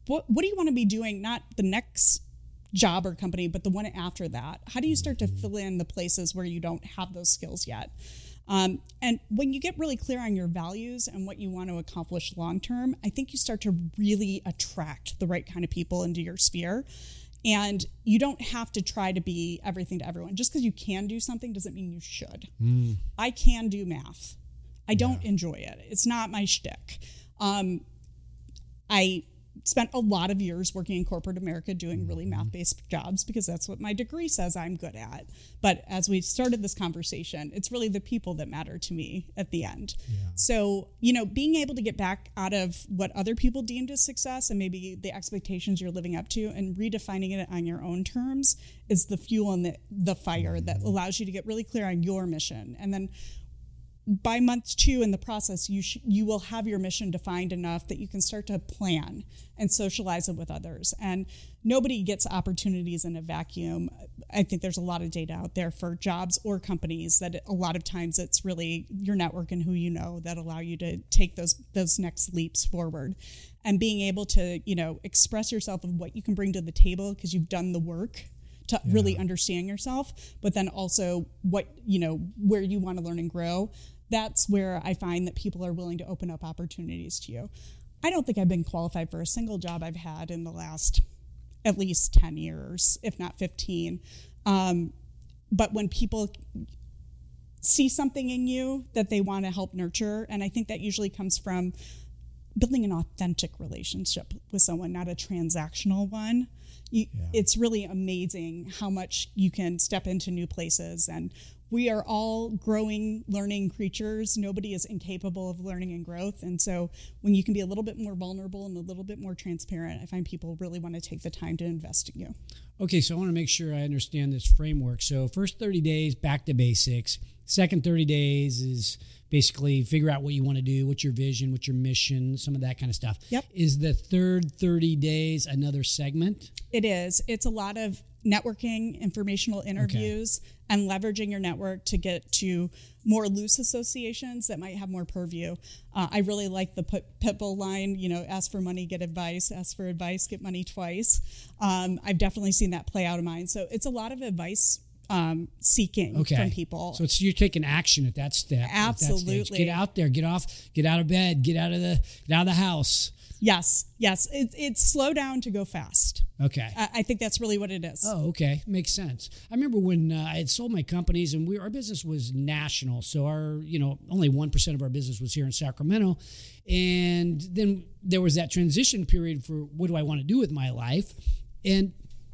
what, what do you want to be doing? Not the next job or company, but the one after that. How do you start to fill in the places where you don't have those skills yet? Um, and when you get really clear on your values and what you want to accomplish long term, I think you start to really attract the right kind of people into your sphere. And you don't have to try to be everything to everyone. Just because you can do something doesn't mean you should. Mm. I can do math. I don't yeah. enjoy it. It's not my shtick. Um, I spent a lot of years working in corporate America doing really math-based jobs because that's what my degree says I'm good at. But as we started this conversation, it's really the people that matter to me at the end. Yeah. So, you know, being able to get back out of what other people deemed as success and maybe the expectations you're living up to and redefining it on your own terms is the fuel and the, the fire mm-hmm. that allows you to get really clear on your mission. And then by month two in the process, you sh- you will have your mission defined enough that you can start to plan and socialize it with others. And nobody gets opportunities in a vacuum. I think there's a lot of data out there for jobs or companies that a lot of times it's really your network and who you know that allow you to take those those next leaps forward. And being able to, you know, express yourself of what you can bring to the table because you've done the work to yeah. really understand yourself, but then also what, you know, where you want to learn and grow. That's where I find that people are willing to open up opportunities to you. I don't think I've been qualified for a single job I've had in the last at least ten years, if not fifteen. Um, but when people see something in you that they want to help nurture, and I think that usually comes from building an authentic relationship with someone, not a transactional one. You, yeah. It's really amazing how much you can step into new places, and we are all growing, learning creatures. Nobody is incapable of learning and growth. And so when you can be a little bit more vulnerable and a little bit more transparent, I find people really want to take the time to invest in you. Okay, so I want to make sure I understand this framework. So first thirty days, back to basics. Second thirty days is basically figure out what you want to do, what's your vision, what's your mission, some of that kind of stuff. Yep. Is the third thirty days another segment? It is. It's a lot of networking, informational interviews, okay. and leveraging your network to get to more loose associations that might have more purview. Uh, I really like the Pitbull line, you know, ask for money, get advice, ask for advice, get money twice. Um, I've definitely seen that play out of mine. So it's a lot of advice um, seeking okay. from people. So it's you're taking action at that step. Absolutely. At that stage. Get out there, get off, get out of bed, get out of the, get out of the house. Yes, yes. It, it's slow down to go fast. Okay. I, I think that's really what it is. Oh, okay. Makes sense. I remember when uh, I had sold my companies and we our business was national. So our, you know, only one percent of our business was here in Sacramento. And then there was that transition period for what do I want to do with my life? And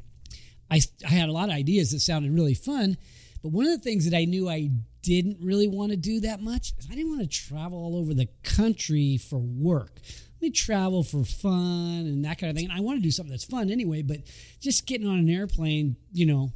I, I had a lot of ideas that sounded really fun. But one of the things that I knew I didn't really want to do that much is I didn't want to travel all over the country for work. We travel for fun and that kind of thing. And I want to do something that's fun anyway, but just getting on an airplane, you know,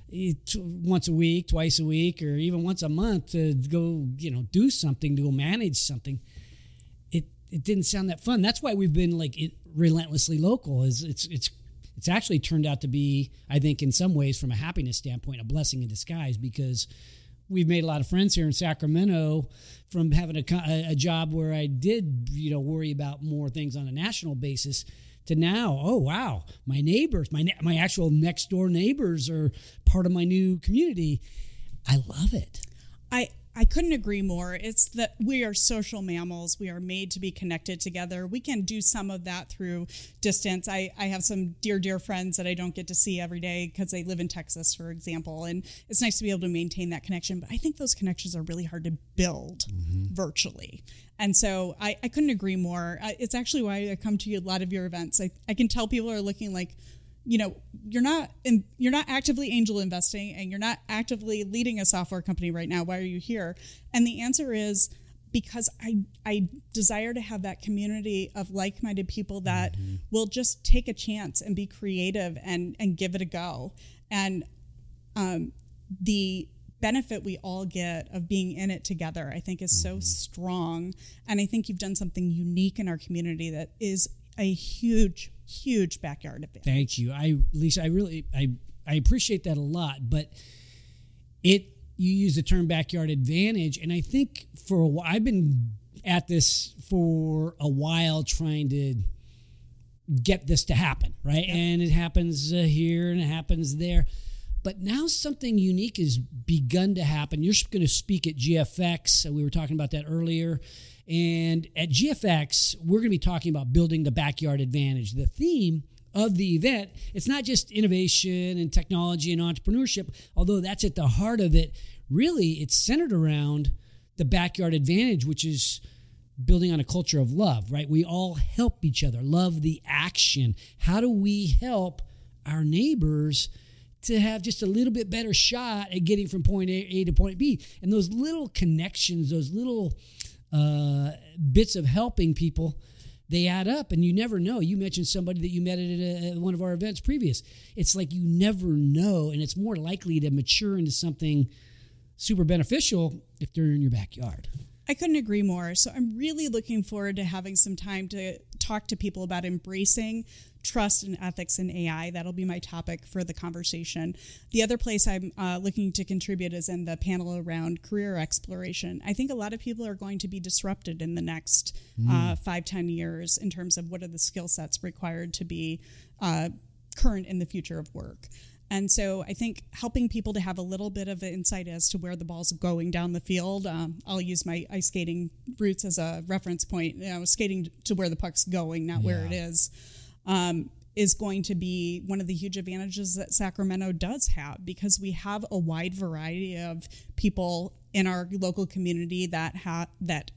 once a week, twice a week, or even once a month to go, you know, do something, to go manage something, it it didn't sound that fun. That's why we've been like it, relentlessly local. Is it's it's it's actually turned out to be, I think, in some ways, from a happiness standpoint, a blessing in disguise because we've made a lot of friends here in Sacramento from having a, a job where I did, you know, worry about more things on a national basis to now, oh, wow, my neighbors, my my actual next door neighbors are part of my new community. I love it. I, I couldn't agree more. It's that we are social mammals. We are made to be connected together. We can do some of that through distance. I, I have some dear, dear friends that I don't get to see every day because they live in Texas, for example. And it's nice to be able to maintain that connection. But I think those connections are really hard to build mm-hmm. virtually. And so I, I couldn't agree more. I, it's actually why I come to a lot of your events. I, I can tell people are looking like, you know, you're not in, you're not actively angel investing and you're not actively leading a software company right now. Why are you here? And the answer is because I I desire to have that community of like-minded people that mm-hmm. will just take a chance and be creative and and give it a go. And um, the benefit we all get of being in it together, I think, is mm-hmm. so strong. And I think you've done something unique in our community that is a huge, huge backyard event. Thank you. I, Lisa, I really, I, I appreciate that a lot, but it, you use the term backyard advantage. And I think for a while, I've been at this for a while trying to get this to happen, right? Yep. And it happens uh, here and it happens there. But now something unique has begun to happen. You're going to speak at G F X. We were talking about that earlier. And at G F X, we're going to be talking about building the backyard advantage. The theme of the event, it's not just innovation and technology and entrepreneurship, although that's at the heart of it. Really, it's centered around the backyard advantage, which is building on a culture of love, right? We all help each other, love the action. How do we help our neighbors to have just a little bit better shot at getting from point A, A to point B? And those little connections, those little uh, bits of helping people, they add up, and you never know. You mentioned somebody that you met at a, one of our events previous. It's like you never know, and it's more likely to mature into something super beneficial if they're in your backyard. I couldn't agree more. So I'm really looking forward to having some time to talk to people about embracing trust and ethics in A I. That'll be my topic for the conversation. The other place I'm uh, looking to contribute is in the panel around career exploration. I think a lot of people are going to be disrupted in the next mm. uh, five, ten years in terms of what are the skill sets required to be uh, current in the future of work. And so I think helping people to have a little bit of an insight as to where the ball's going down the field. Um, I'll use my ice skating roots as a reference point. You know, skating to where the puck's going, not yeah. where it is, um, is going to be one of the huge advantages that Sacramento does have, because we have a wide variety of people in our local community that ha- that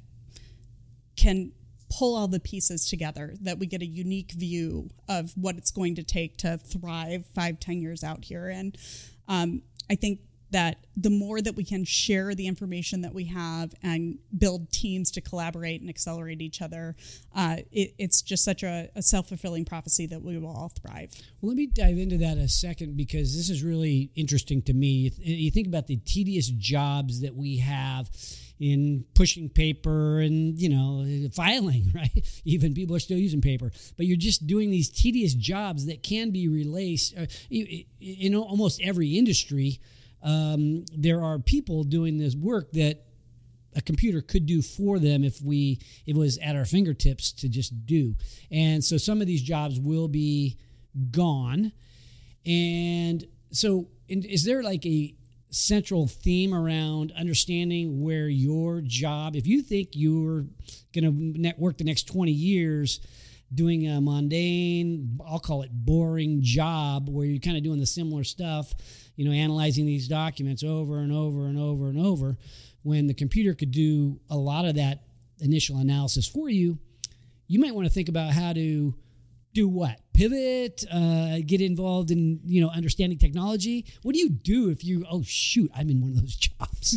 can pull all the pieces together, that we get a unique view of what it's going to take to thrive five, ten years out here. And um, I think that the more that we can share the information that we have and build teams to collaborate and accelerate each other, uh, it, it's just such a, a self-fulfilling prophecy that we will all thrive. Well, let me dive into that a second, because this is really interesting to me. You think about the tedious jobs that we have in pushing paper and, you know, filing, right? Even people are still using paper, but you're just doing these tedious jobs that can be replaced uh, in almost every industry. Um, there are people doing this work that a computer could do for them if we if it was at our fingertips to just do. And so some of these jobs will be gone. And so is there like a central theme around understanding where your job, if you think you're going to work the next twenty years doing a mundane, I'll call it boring job, where you're kind of doing the similar stuff, you know, analyzing these documents over and over and over and over, when the computer could do a lot of that initial analysis for you, you might want to think about how to do what? Pivot, uh, get involved in, you know, understanding technology. What do you do if you, oh, shoot, I'm in one of those jobs?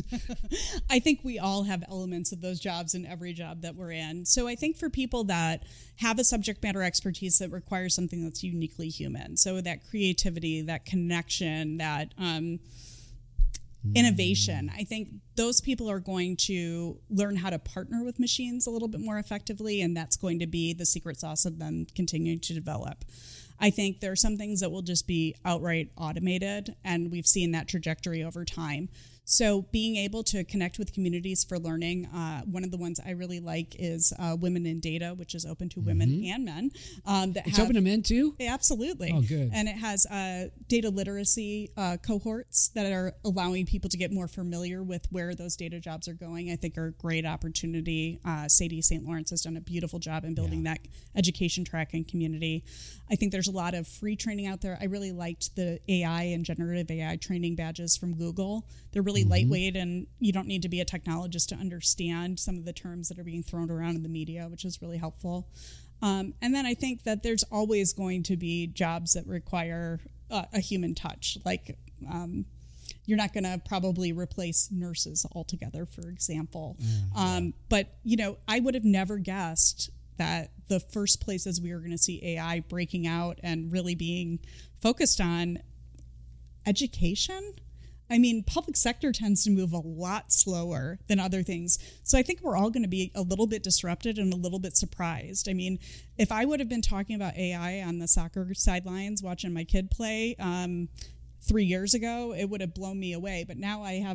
I think we all have elements of those jobs in every job that we're in. So I think for people that have a subject matter expertise that requires something that's uniquely human, so that creativity, that connection, that um, innovation, I think those people are going to learn how to partner with machines a little bit more effectively, and that's going to be the secret sauce of them continuing to develop. I think there are some things that will just be outright automated, and we've seen that trajectory over time. So being able to connect with communities for learning, uh, one of the ones I really like is uh, Women in Data, which is open to mm-hmm. women and men. Um, that it's have, open to men too? Absolutely. Oh, good. And it has uh, data literacy uh, cohorts that are allowing people to get more familiar with where those data jobs are going. I think are a great opportunity. Uh, Sadie Saint Lawrence has done a beautiful job in building yeah. that education track and community. I think there's a lot of free training out there. I really liked the A I and generative A I training badges from Google. They're really mm-hmm. lightweight, and you don't need to be a technologist to understand some of the terms that are being thrown around in the media, which is really helpful. Um, and then I think that there's always going to be jobs that require uh, a human touch. Like um, you're not going to probably replace nurses altogether, for example. Mm-hmm. Um, but, you know, I would have never guessed that the first places we were going to see A I breaking out and really being focused on education. I mean, public sector tends to move a lot slower than other things. So I think we're all going to be a little bit disrupted and a little bit surprised. I mean, if I would have been talking about A I on the soccer sidelines watching my kid play um, three years ago, it would have blown me away. But now I have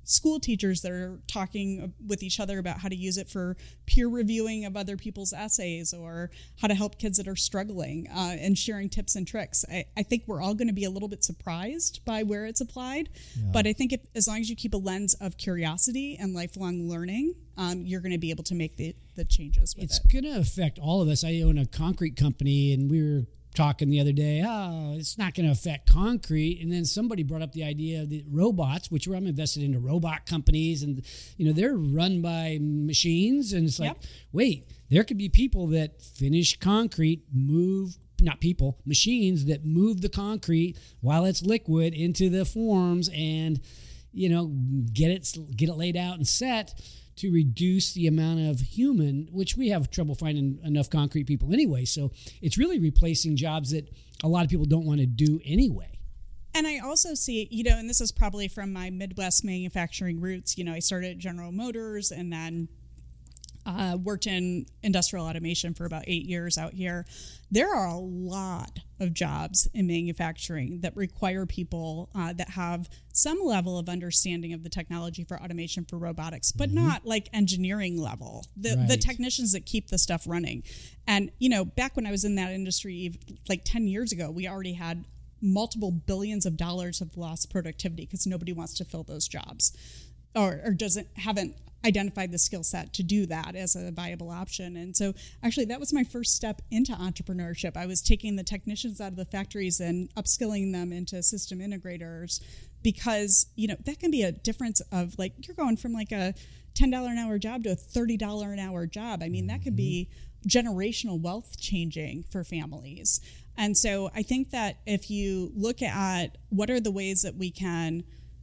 school teachers that are talking with each other about how to use it for peer reviewing of other people's essays or how to help kids that are struggling uh, and sharing tips and tricks. I, I think we're all going to be a little bit surprised by where it's applied. Yeah. But I think if, as long as you keep a lens of curiosity and lifelong learning, um, you're going to be able to make the, the changes with it's it. It's going to affect all of us. I own a concrete company, and we were talking the other day, oh, it's not going to affect concrete. And then somebody brought up the idea of the robots, which I'm invested into robot companies, and, you know, they're run by machines. And it's like, yep. wait, there could be people that finish concrete, move, not people, machines that move the concrete while it's liquid into the forms and, you know, get it, get it laid out and set to reduce the amount of human, which we have trouble finding enough concrete people anyway. So it's really replacing jobs that a lot of people don't want to do anyway. And I also see, you know, and this is probably from my Midwest manufacturing roots. You know, I started at General Motors and then uh, worked in industrial automation for about eight years out here. There are a lot of jobs in manufacturing that require people uh, that have some level of understanding of the technology for automation for robotics, but mm-hmm. not like engineering level, the, right. the technicians that keep the stuff running. And, you know, back when I was in that industry, like ten years ago, we already had multiple billions of dollars of lost productivity because nobody wants to fill those jobs or, or doesn't haven't identified the skill set to do that as a viable option. And so actually that was my first step into entrepreneurship. I was taking the technicians out of the factories and upskilling them into system integrators because, you know, that can be a difference of like, you're going from like a ten dollars an hour job to a thirty dollars an hour job. I mean, that could be generational wealth changing for families. And so I think that if you look at what are the ways that we can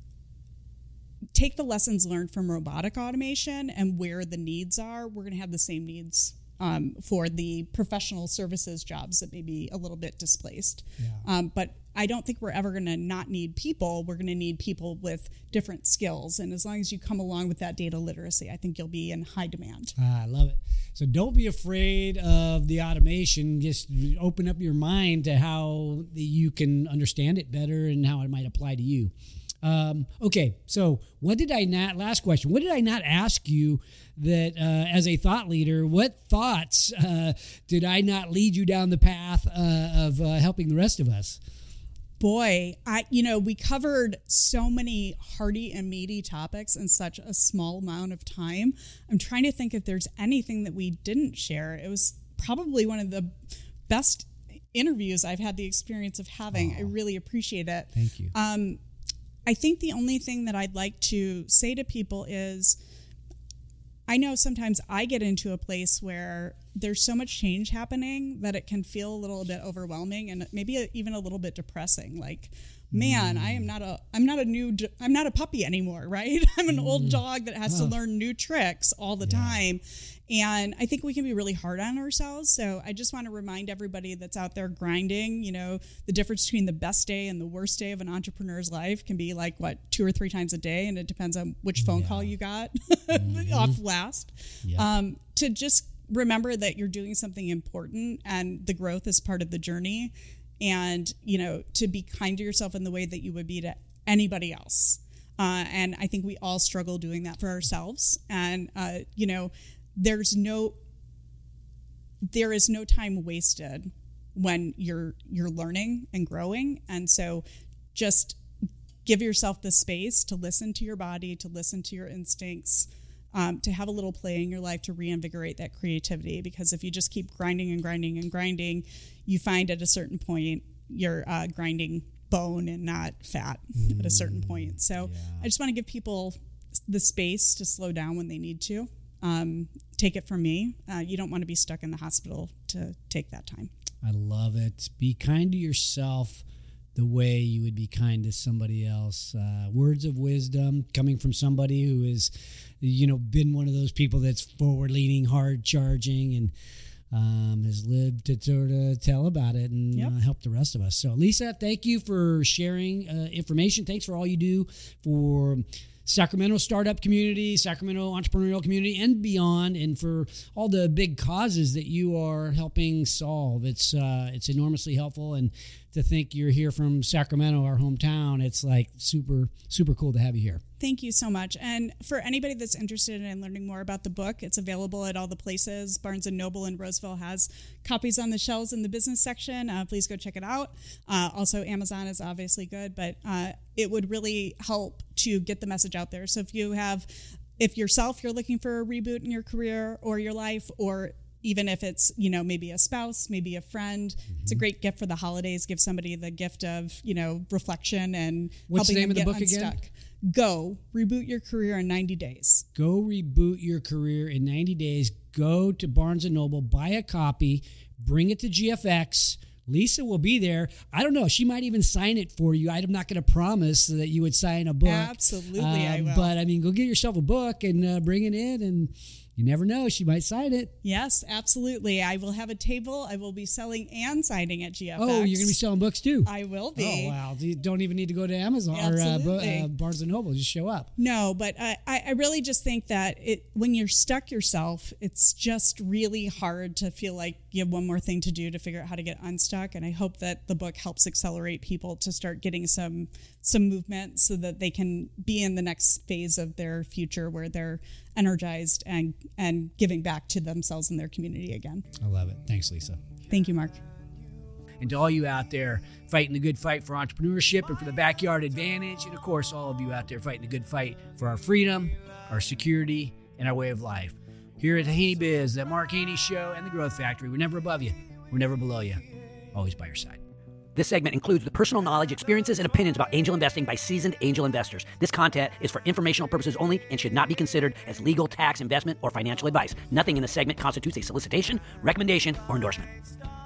take the lessons learned from robotic automation and where the needs are, we're going to have the same needs um, for the professional services jobs that may be a little bit displaced. Yeah. Um, but I don't think we're ever going to not need people. We're going to need people with different skills. And as long as you come along with that data literacy, I think you'll be in high demand. Ah, I love it. So don't be afraid of the automation. Just open up your mind to how you can understand it better and how it might apply to you. Um, okay, so what did I not, last question, what did I not ask you that uh, as a thought leader, what thoughts uh, did I not lead you down the path uh, of uh, helping the rest of us? Boy, I you know, we covered so many hearty and meaty topics in such a small amount of time. I'm trying to think if there's anything that we didn't share. It was probably one of the best interviews I've had the experience of having. Oh, I really appreciate it. Thank you. Um, I think the only thing that I'd like to say to people is I know sometimes I get into a place where there's so much change happening that it can feel a little bit overwhelming and maybe even a little bit depressing. Like, man, I am not a I'm not a new I'm not a puppy anymore, right? I'm an mm. old dog that has oh. to learn new tricks all the yeah. time. And I think we can be really hard on ourselves. So I just want to remind everybody that's out there grinding, you know, the difference between the best day and the worst day of an entrepreneur's life can be like, what, two or three times a day. And it depends on which phone yeah. call you got mm-hmm. off last. Yeah. Um, to just remember that you're doing something important and the growth is part of the journey. And, you know, to be kind to yourself in the way that you would be to anybody else. Uh, and I think we all struggle doing that for ourselves. And, uh, you know, there's no, there is no time wasted when you're, you're learning and growing. And so just give yourself the space to listen to your body, to listen to your instincts, um, to have a little play in your life to reinvigorate that creativity. Because if you just keep grinding and grinding and grinding, you find at a certain point you're uh, grinding bone and not fat mm, at a certain point. So yeah. I just want to give people the space to slow down when they need to. Um, take it from me. Uh, you don't want to be stuck in the hospital to take that time. I love it. Be kind to yourself the way you would be kind to somebody else. Uh, words of wisdom coming from somebody who has, you know, been one of those people that's forward-leaning, hard-charging, and um, has lived to sort of tell about it and yep. uh, help the rest of us. So, Lisa, thank you for sharing uh, information. Thanks for all you do for Sacramento startup community, Sacramento entrepreneurial community, and beyond, and for all the big causes that you are helping solve. It's uh, it's enormously helpful, and to think you're here from Sacramento, our hometown. It's like super, super cool to have you here. Thank you so much. And for anybody that's interested in learning more about the book, it's available at all the places. Barnes and Noble in Roseville has copies on the shelves in the business section. Uh, please go check it out. Uh, also, Amazon is obviously good, but uh, it would really help to get the message out there. So if you have, if yourself, you're looking for a reboot in your career or your life, or even if it's, you know, maybe a spouse, maybe a friend, mm-hmm. it's a great gift for the holidays. Give somebody the gift of, you know, reflection and What's helping the name them of the get book unstuck. again? Go Reboot Your Career in ninety days. Go Reboot Your Career in ninety days. Go to Barnes and Noble, buy a copy, bring it to G F X. Lisa will be there. I don't know. She might even sign it for you. I'm not going to promise that you would sign a book. Absolutely, uh, I will. But, I mean, go get yourself a book and uh, bring it in, and you never know. She might sign it. Yes, absolutely. I will have a table. I will be selling and signing at G F X. Oh, you're going to be selling books too? I will be. Oh, wow. You don't even need to go to Amazon Absolutely. or uh, uh, Barnes and Noble. Just show up. No, but I, I really just think that it when you're stuck yourself, it's just really hard to feel like you have one more thing to do to figure out how to get unstuck. And I hope that the book helps accelerate people to start getting some some movement so that they can be in the next phase of their future where they're energized and, and giving back to themselves and their community again. I love it. Thanks, Lisa. Thank you, Mark. And to all you out there fighting the good fight for entrepreneurship and for the backyard advantage, and of course, all of you out there fighting the good fight for our freedom, our security, and our way of life. Here at the Haney Biz, the Mark Haney Show, and the Growth Factory, we're never above you. We're never below you. Always by your side. This segment includes the personal knowledge, experiences, and opinions about angel investing by seasoned angel investors. This content is for informational purposes only and should not be considered as legal, tax, investment, or financial advice. Nothing in this segment constitutes a solicitation, recommendation, or endorsement.